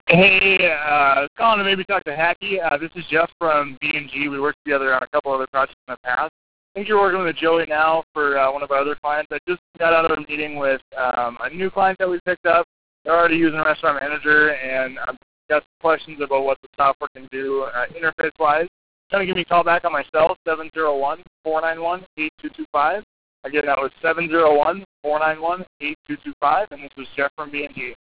Hey, calling to maybe talk to Hackey. This is Jeff from B&G. We worked together on a couple other projects in the past. I think you're working with Joey now for one of our other clients. I just got out of a meeting with a new client that we picked up. They're already using Restaurant Manager, and I've got some questions about what the software can do interface-wise. Trying to give me a call back on my cell, 701-491-8225. Again, that was 701-491-8225, and this was Jeff from B&G.